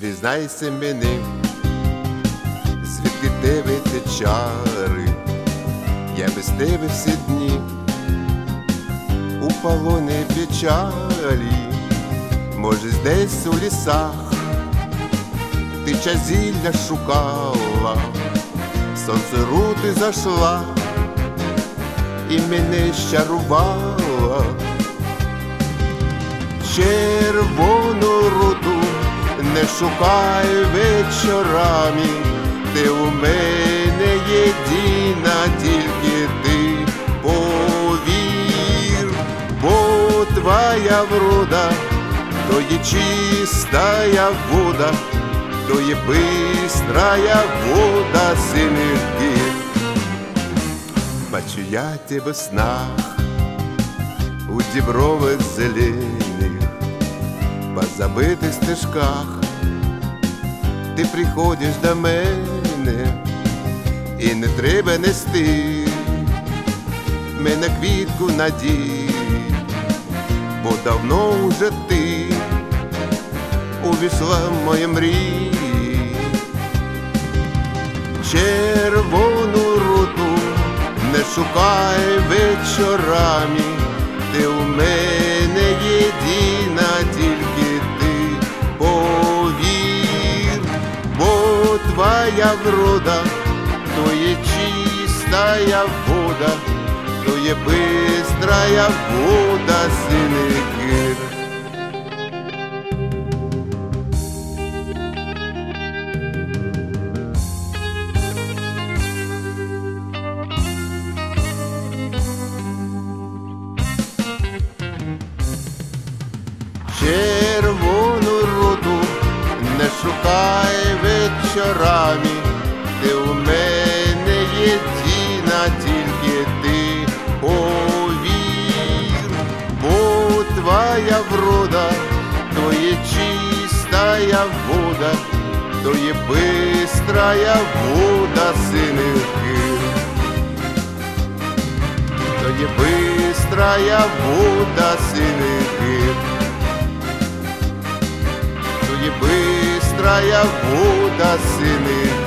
Зізнайся мені, звідки тебе ті чари, я без тебе всі дні у полоні печалі. Може, десь у лісах ти чазілля шукала, сонце рути зайшла і мене щарувала. Червону руту не шукай вечорами, ти у мене єдина, тільки ти повір, бо твоя врода то є чистая вода, то є бистрая вода синих гір. Бачу я тебе в снах у дібрових зелених, по забитих стежках ти приходиш до мене, і не треба нести мене квітку надії, бо давно уже ти увійшла в мої мрії. Червону руту не шукай вечорами, ти у мене єдина, тільки ти повір, бо твоя врода то є чистая вода, то є бистрая вода синих гір. Червону руту не шукай вечорами, ти у мене єдина, тільки ти повір, бо твоя врода то є чистая вода, то є бистрая вода синих гір, то є бистрая вода синих гір, то є бистрая вода синих